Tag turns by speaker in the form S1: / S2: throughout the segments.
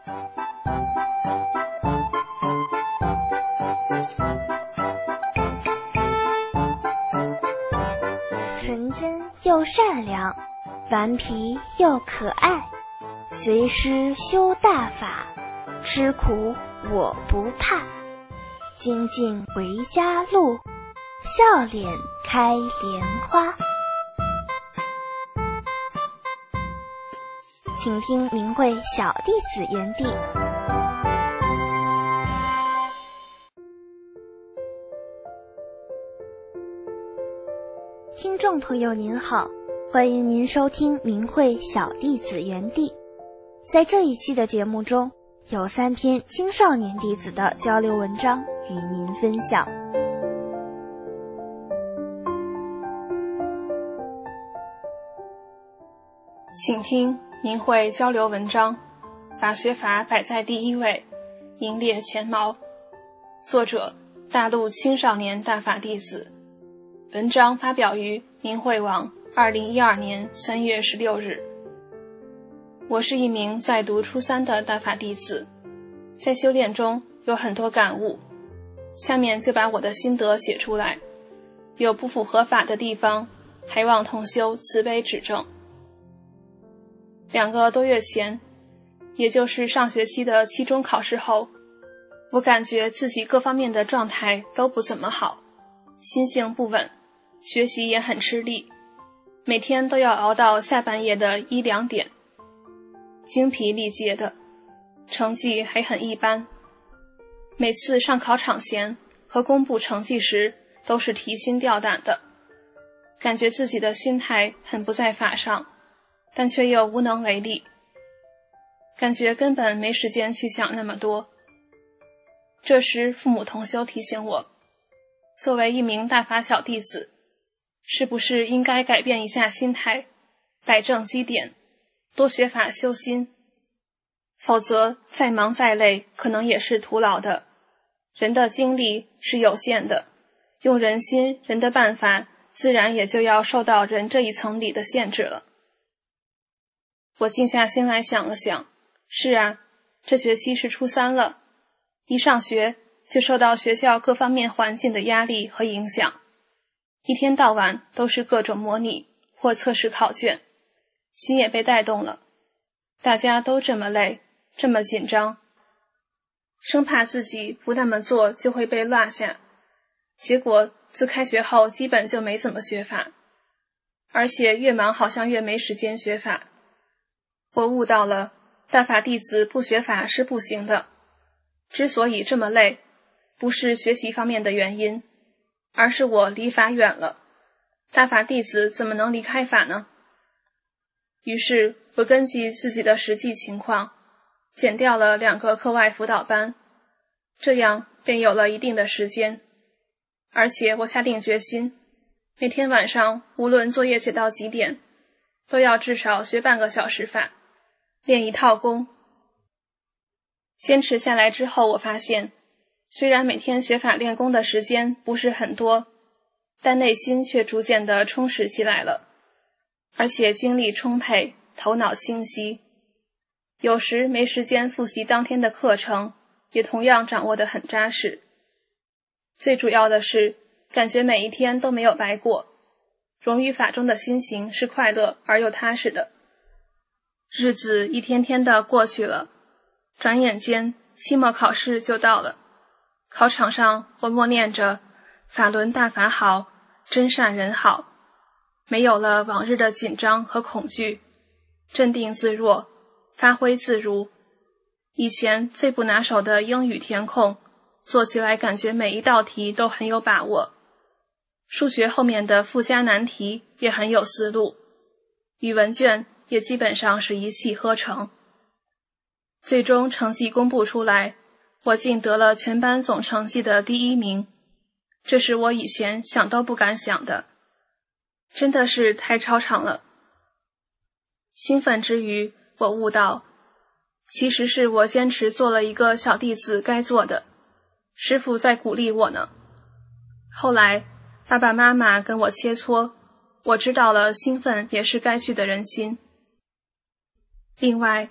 S1: 纯真又善良，顽皮又可爱，随师修大法，吃苦我不怕。精进为家路，笑脸开莲花。请听明慧小弟子园地。听众朋友您好，欢迎您收听明慧小弟子园地。在这一期的节目中，有3篇青少年弟子的交流文章与您分享。
S2: 请听明慧交流文章，把学法摆在第1位，名列前茅。作者：大陆青少年大法弟子。文章发表于明慧网2012年3月16日。我是一名在读初3的大法弟子，在修炼中有很多感悟，下面就把我的心得写出来，有不符合法的地方，还望同修慈悲指正。2个多月前，也就是上学期的期中考试后，我感觉自己各方面的状态都不怎么好，心性不稳，学习也很吃力，每天都要熬到下半夜的1、2点，精疲力竭的，成绩还很一般。每次上考场前和公布成绩时都是提心吊胆的，感觉自己的心态很不在法上，但却又无能为力，感觉根本没时间去想那么多。这时父母同修提醒我，作为一名大法小弟子，是不是应该改变一下心态，摆正基点，多学法修心，否则再忙再累可能也是徒劳的。人的精力是有限的，用人心人的办法，自然也就要受到人这一层里的限制了。我静下心来想了想，是啊，这学期是初3了，一上学就受到学校各方面环境的压力和影响，一天到晚都是各种模拟或测试考卷，心也被带动了。大家都这么累，这么紧张，生怕自己不那么做就会被落下，结果自开学后基本就没怎么学法，而且越忙好像越没时间学法。我悟到了，大法弟子不学法是不行的。之所以这么累，不是学习方面的原因，而是我离法远了。大法弟子怎么能离开法呢？于是我根据自己的实际情况，减掉了2个课外辅导班，这样便有了一定的时间。而且我下定决心，每天晚上无论作业写到几点，都要至少学半个小时法，练一套功。坚持下来之后，我发现虽然每天学法练功的时间不是很多，但内心却逐渐地充实起来了，而且精力充沛，头脑清晰。有时没时间复习当天的课程，也同样掌握得很扎实。最主要的是，感觉每一天都没有白过，融于法中的心情是快乐而又踏实的。日子一天天的过去了，转眼间期末考试就到了。考场上我默念着法轮大法好，真善人好，没有了往日的紧张和恐惧，镇定自若，发挥自如。以前最不拿手的英语填空，做起来感觉每一道题都很有把握，数学后面的附加难题也很有思路，语文卷也基本上是一气呵成。最终成绩公布出来，我竟得了全班总成绩的第1名，这是我以前想都不敢想的，真的是太超常了。兴奋之余，我悟到，其实是我坚持做了一个小弟子该做的，师父在鼓励我呢。后来爸爸妈妈跟我切磋，我知道了兴奋也是该去的人心。另外，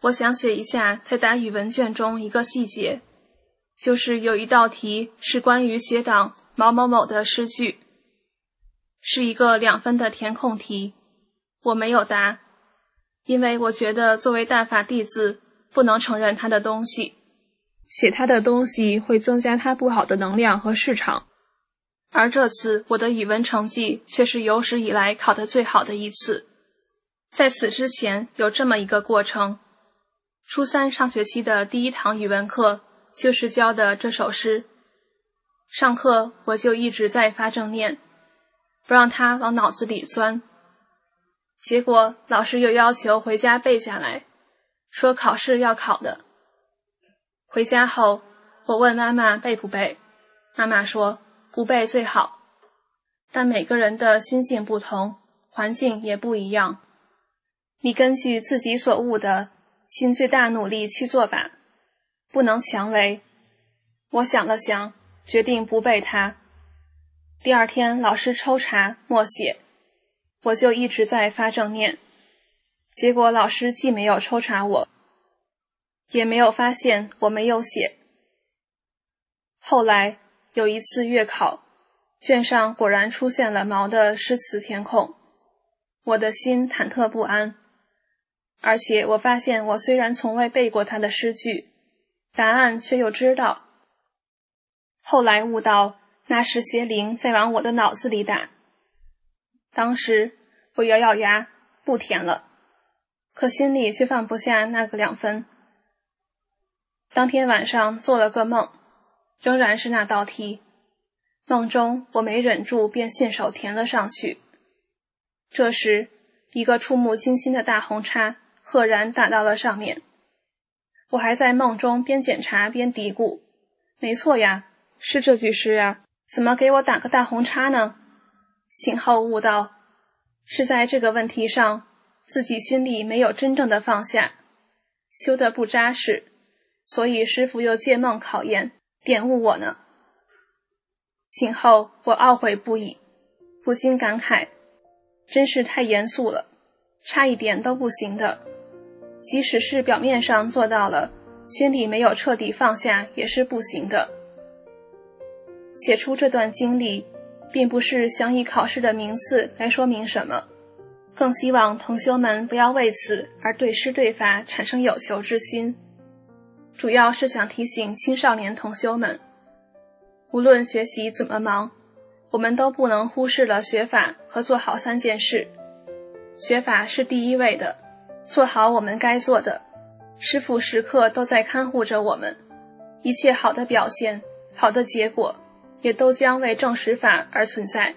S2: 我想写一下在答语文卷中一个细节，就是有一道题是关于写党某某某的诗句，是一个2分的填空题，我没有答，因为我觉得作为大法弟子不能承认他的东西，写他的东西会增加他不好的能量和市场。而这次我的语文成绩却是有史以来考得最好的一次。在此之前有这么一个过程，初3上学期的第1堂语文课就是教的这首诗，上课我就一直在发正念，不让它往脑子里钻。结果老师又要求回家背下来，说考试要考的。回家后我问妈妈背不背，妈妈说不背最好，但每个人的心性不同，环境也不一样，你根据自己所悟的尽最大努力去做吧，不能强为。我想了想，决定不背它。第2天老师抽查默写，我就一直在发正念，结果老师既没有抽查我，也没有发现我没有写。后来有一次月考，卷上果然出现了毛的诗词填空，我的心忐忑不安，而且我发现我虽然从未背过他的诗句，答案却又知道。后来悟到那是邪灵在往我的脑子里打。当时我咬咬牙不填了，可心里却放不下那个2分。当天晚上做了个梦，仍然是那道题，梦中我没忍住便信手填了上去。这时一个触目惊心的大红叉赫然打到了上面，我还在梦中边检查边嘀咕，没错呀，是这句诗呀，怎么给我打个大红叉呢？醒后悟到，是在这个问题上自己心里没有真正的放下，修得不扎实，所以师父又借梦考验点悟我呢。醒后我懊悔不已，不禁感慨，真是太严肃了，差一点都不行的，即使是表面上做到了，心里没有彻底放下也是不行的。写出这段经历，并不是想以考试的名次来说明什么，更希望同修们不要为此而对师对法产生有求之心。主要是想提醒青少年同修们，无论学习怎么忙，我们都不能忽视了学法和做好3件事。学法是第一位的，做好我们该做的，师父时刻都在看护着我们，一切好的表现，好的结果，也都将为正实法而存在。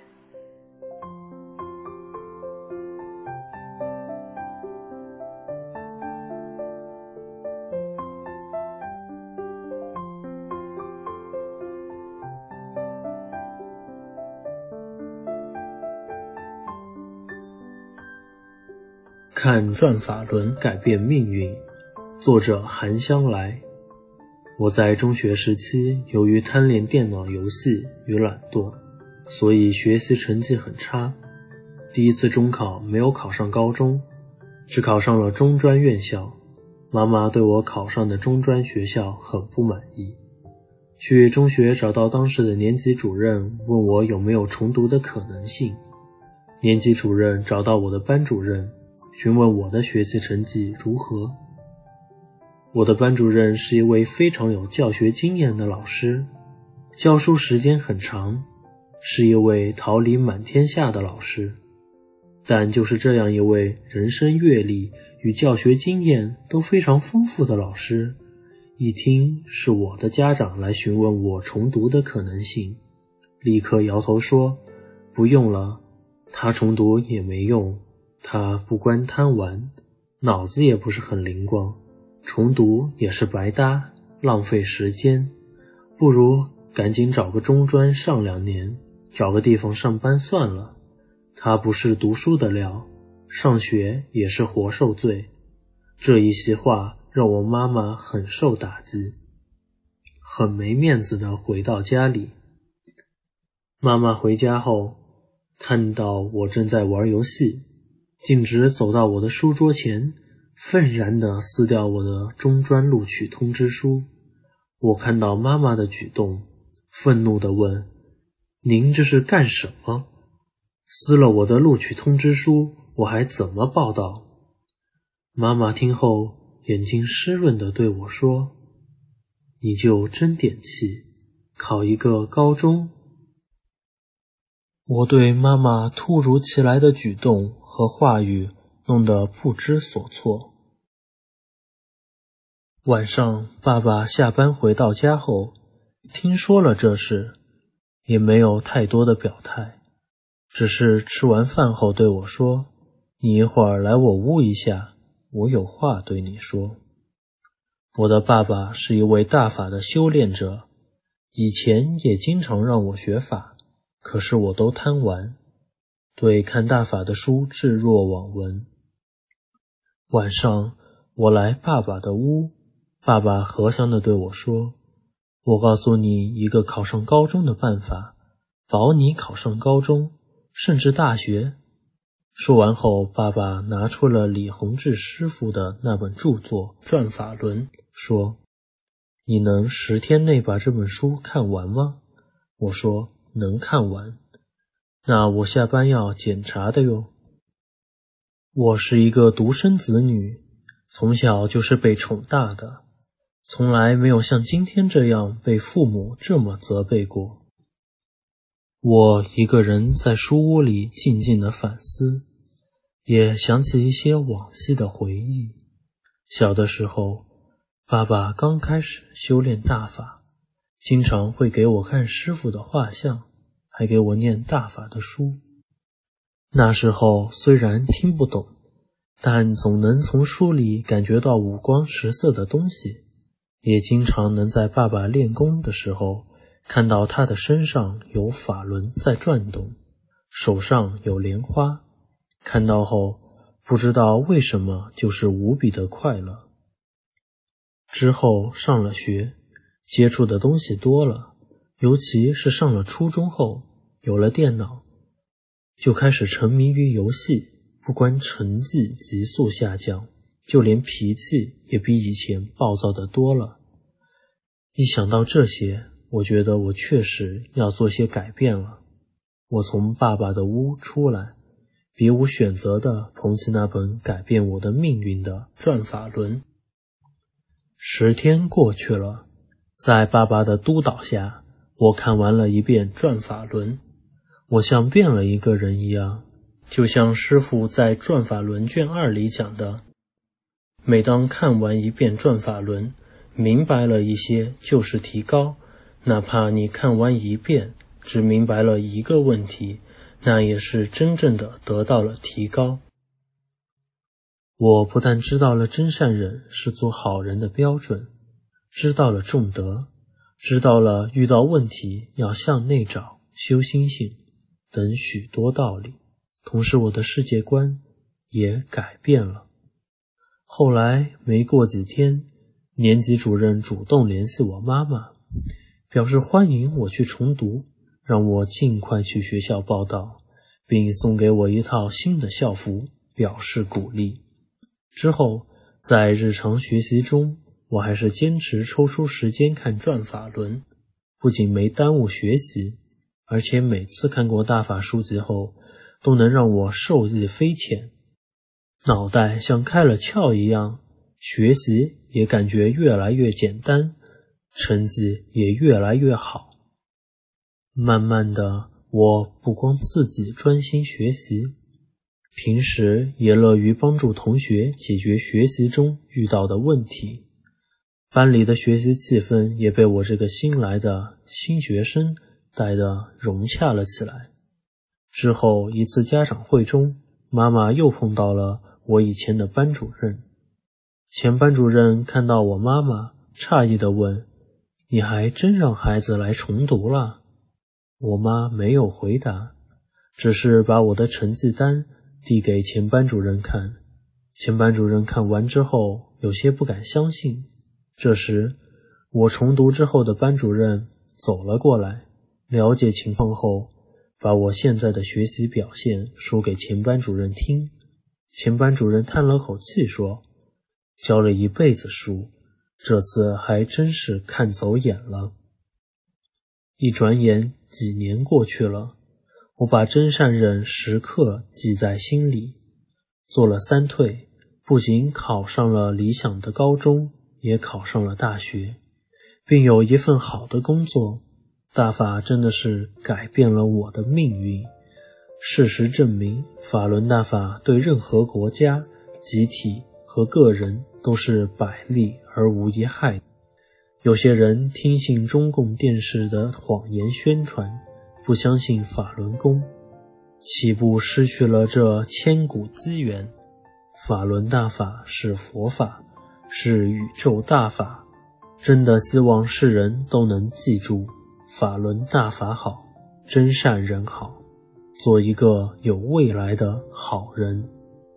S3: 看转法轮改变命运，作者韩香来。我在中学时期由于贪恋电脑游戏与懒惰，所以学习成绩很差。第1次中考没有考上高中，只考上了中专院校。妈妈对我考上的中专学校很不满意，去中学找到当时的年级主任，问我有没有重读的可能性。年级主任找到我的班主任，询问我的学习成绩如何。我的班主任是一位非常有教学经验的老师，教书时间很长，是一位桃李满天下的老师。但就是这样一位人生阅历与教学经验都非常丰富的老师，一听是我的家长来询问我重读的可能性，立刻摇头说不用了，他重读也没用，他不关贪玩，脑子也不是很灵光，重读也是白搭，浪费时间，不如赶紧找个中专上2年，找个地方上班算了。他不是读书的料，上学也是活受罪。这一席话让我妈妈很受打击，很没面子地回到家里。妈妈回家后看到我正在玩游戏，径直走到我的书桌前， 愤然地撕掉我的中专录取通知书。我看到妈妈的举动，愤怒地问：您这是干什么？撕了我的录取通知书，我还怎么报到？妈妈听后，眼睛湿润地对我说：你就争点气，考一个高中。我对妈妈突如其来的举动和话语弄得不知所措。晚上，爸爸下班回到家后，听说了这事，也没有太多的表态，只是吃完饭后对我说：你一会儿来我屋一下，我有话对你说。我的爸爸是一位大法的修炼者，以前也经常让我学法，可是我都贪玩，对看大法的书置若罔闻。晚上，我来爸爸的屋，爸爸和祥地对我说：我告诉你一个考上高中的办法，保你考上高中，甚至大学。说完后，爸爸拿出了李洪志师傅的那本著作《转法轮》，说：你能10天内把这本书看完吗？我说能看完。那我下班要检查的哟。我是一个独生子女，从小就是被宠大的，从来没有像今天这样被父母这么责备过。我一个人在书屋里静静地反思，也想起一些往昔的回忆。小的时候，爸爸刚开始修炼大法，经常会给我看师傅的画像，还给我念大法的书。那时候虽然听不懂，但总能从书里感觉到五光十色的东西，也经常能在爸爸练功的时候看到他的身上有法轮在转动，手上有莲花，看到后不知道为什么就是无比的快乐。之后上了学，接触的东西多了，尤其是上了初中后，有了电脑，就开始沉迷于游戏，不光成绩急速下降，就连脾气也比以前暴躁的多了。一想到这些，我觉得我确实要做些改变了。我从爸爸的屋出来，别无选择地捧起那本改变我的命运的《转法轮》。10天过去了，在爸爸的督导下，我看完了一遍《转法轮》，我像变了一个人一样，就像师父在《转法轮》卷2里讲的，每当看完一遍《转法轮》，明白了一些就是提高，哪怕你看完一遍，只明白了一个问题，那也是真正的得到了提高。我不但知道了真善忍是做好人的标准，知道了重德，知道了遇到问题要向内找、修心性等许多道理，同时我的世界观也改变了。后来没过几天，年级主任主动联系我妈妈，表示欢迎我去重读，让我尽快去学校报到，并送给我一套新的校服，表示鼓励。之后，在日常学习中，我还是坚持抽出时间看《转法轮》，不仅没耽误学习，而且每次看过大法书籍后，都能让我受益匪浅，脑袋像开了窍一样，学习也感觉越来越简单，成绩也越来越好。慢慢的，我不光自己专心学习，平时也乐于帮助同学解决学习中遇到的问题。班里的学习气氛也被我这个新来的新学生带得融洽了起来。之后一次家长会中，妈妈又碰到了我以前的班主任。前班主任看到我妈妈，诧异地问：你还真让孩子来重读了？我妈没有回答，只是把我的成绩单递给前班主任看。前班主任看完之后有些不敢相信。这时我重读之后的班主任走了过来，了解情况后，把我现在的学习表现说给前班主任听。前班主任叹了口气说： 教了一辈子书，这次还真是看走眼了。一转眼几年过去了，我把真善忍时刻记在心里，做了3退，不仅考上了理想的高中，也考上了大学，并有一份好的工作。大法真的是改变了我的命运。事实证明，法轮大法对任何国家、集体和个人都是百利而无一害。有些人听信中共电视的谎言宣传，不相信法轮功，岂不失去了这千古资源？法轮大法是佛法，是宇宙大法，真的希望世人都能记住，法轮大法好，真善人好，做一个有未来的好人。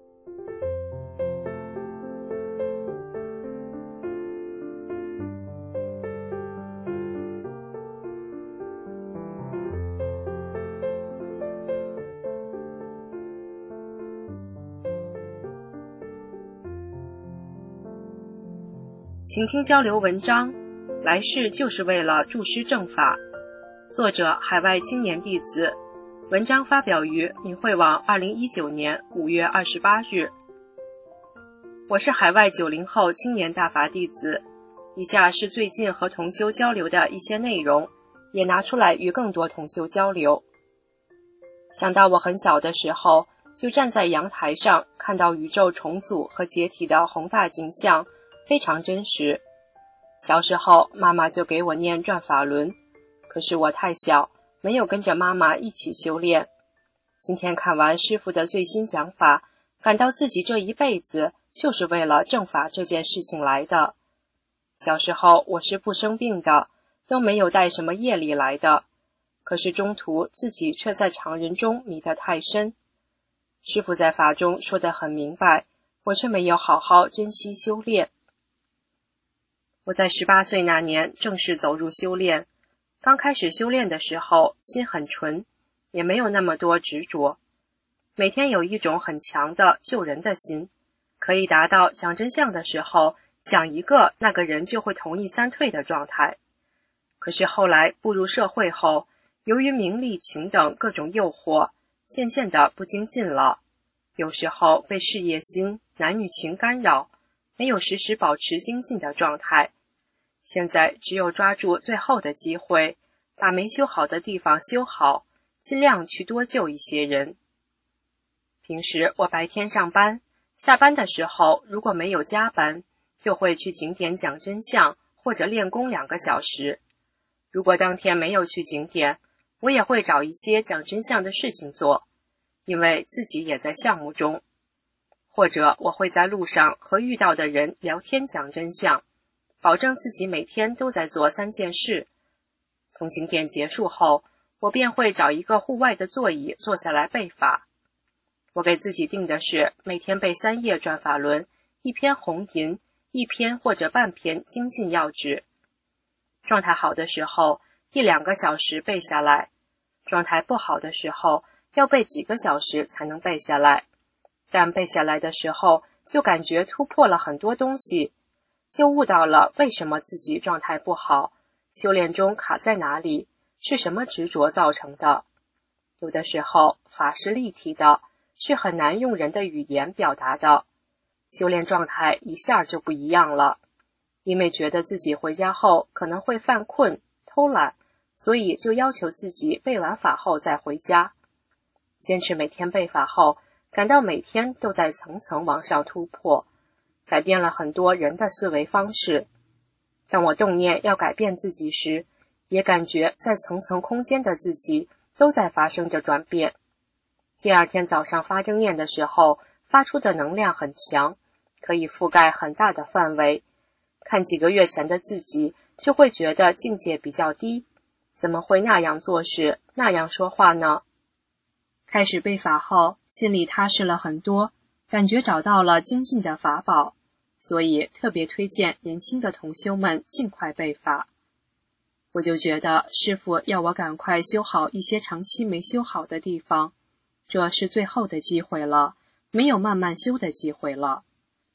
S4: 请听交流文章，来世就是为了助师正法，作者海外青年弟子，文章发表于明慧网2019年5月28日。我是海外90后青年大法弟子，以下是最近和同修交流的一些内容，也拿出来与更多同修交流。想到我很小的时候，就站在阳台上看到宇宙重组和解体的宏大景象，非常真实。小时候妈妈就给我念转法轮，可是我太小，没有跟着妈妈一起修炼。今天看完师父的最新讲法，感到自己这一辈子就是为了正法这件事情来的。小时候我是不生病的，都没有带什么业力来的，可是中途自己却在常人中迷得太深。师父在法中说得很明白，我却没有好好珍惜修炼。我在18岁那年正式走入修炼，刚开始修炼的时候心很纯，也没有那么多执着，每天有一种很强的救人的心，可以达到讲真相的时候讲一个那个人就会同意3退的状态。可是后来步入社会后，由于名利情等各种诱惑，渐渐的不精进了，有时候被事业心、男女情干扰，没有时时保持精进的状态。现在只有抓住最后的机会，把没修好的地方修好，尽量去多救一些人。平时我白天上班，下班的时候如果没有加班，就会去景点讲真相或者练功2个小时。如果当天没有去景点，我也会找一些讲真相的事情做，因为自己也在项目中。或者我会在路上和遇到的人聊天讲真相，保证自己每天都在做3件事。从景点结束后，我便会找一个户外的座椅坐下来背法。我给自己定的是每天背3页转法轮，1篇红银，1篇或者半篇精进要旨。状态好的时候1-2个小时背下来，状态不好的时候要背几个小时才能背下来。但背下来的时候就感觉突破了很多东西，就悟到了为什么自己状态不好，修炼中卡在哪里，是什么执着造成的。有的时候法是立体的，是很难用人的语言表达的，修炼状态一下就不一样了。因为觉得自己回家后可能会犯困、偷懒，所以就要求自己背完法后再回家。坚持每天背法后，感到每天都在层层往上突破，改变了很多人的思维方式。当我动念要改变自己时，也感觉在层层空间的自己都在发生着转变。第二天早上发正念的时候，发出的能量很强，可以覆盖很大的范围。看几个月前的自己，就会觉得境界比较低，怎么会那样做事，那样说话呢？开始背法后，心里踏实了很多，感觉找到了精进的法宝，所以特别推荐年轻的同修们尽快背法。我就觉得师父要我赶快修好一些长期没修好的地方，这是最后的机会了，没有慢慢修的机会了。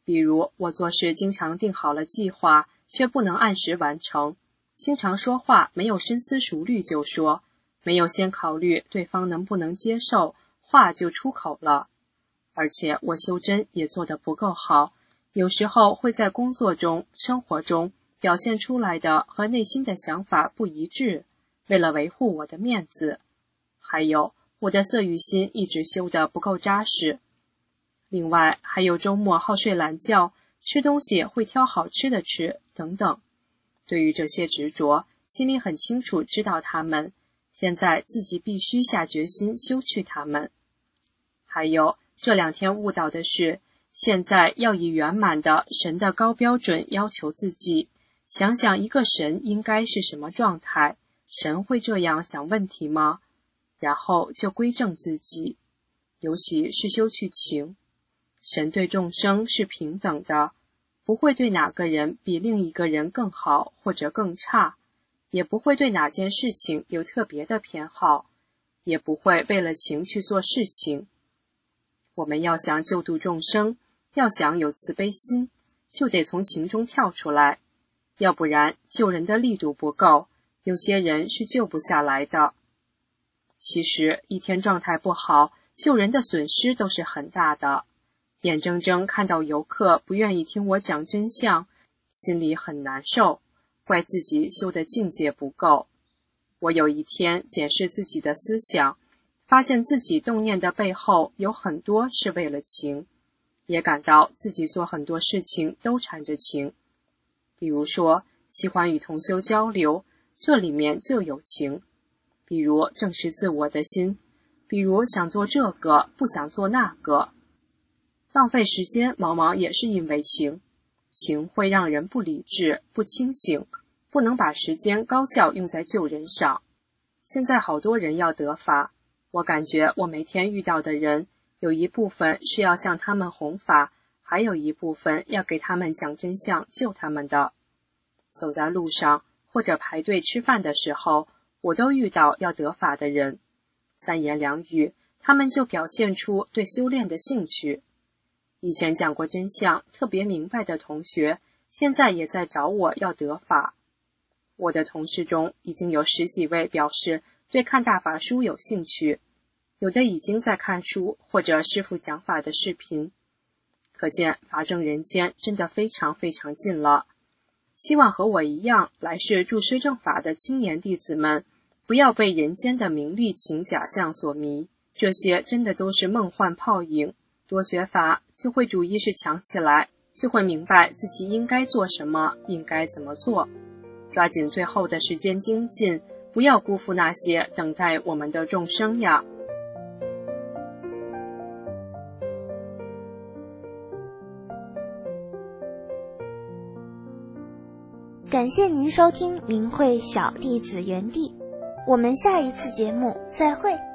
S4: 比如我做事经常定好了计划，却不能按时完成，经常说话没有深思熟虑就说，没有先考虑对方能不能接受，话就出口了。而且我修真也做得不够好，有时候会在工作中、生活中表现出来的和内心的想法不一致，为了维护我的面子。还有，我的色欲心一直修得不够扎实。另外，还有周末好睡懒觉，吃东西会挑好吃的吃，等等。对于这些执着，心里很清楚知道它们，现在自己必须下决心修去它们。还有，这2天悟到的是，现在要以圆满的神的高标准要求自己，想想一个神应该是什么状态，神会这样想问题吗？然后就归正自己，尤其是修去情。神对众生是平等的，不会对哪个人比另一个人更好或者更差，也不会对哪件事情有特别的偏好，也不会为了情去做事情。我们要想救度众生，要想有慈悲心，就得从情中跳出来，要不然救人的力度不够，有些人是救不下来的。其实一天状态不好，救人的损失都是很大的。眼睁睁看到游客不愿意听我讲真相，心里很难受，怪自己修的境界不够。我有一天检视自己的思想，发现自己动念的背后有很多是为了情，也感到自己做很多事情都缠着情。比如说，喜欢与同修交流，这里面就有情；比如正视自我的心，比如想做这个，不想做那个。浪费时间往往也是因为情，情会让人不理智、不清醒，不能把时间高效用在救人上。现在好多人要得法，我感觉我每天遇到的人，有一部分是要向他们弘法，还有一部分要给他们讲真相、救他们的。走在路上或者排队吃饭的时候，我都遇到要得法的人，三言两语，他们就表现出对修炼的兴趣。以前讲过真相特别明白的同学，现在也在找我要得法。我的同事中已经有10几位表示对看大法书有兴趣，有的已经在看书或者师父讲法的视频。可见法正人间真的非常非常近了。希望和我一样来世助师正法的青年弟子们，不要被人间的名利情假象所迷，这些真的都是梦幻泡影。多学法就会主意识强起来，就会明白自己应该做什么，应该怎么做。抓紧最后的时间精进，不要辜负那些等待我们的众生呀。
S1: 感谢您收听明慧小弟子园地，我们下一次节目再会。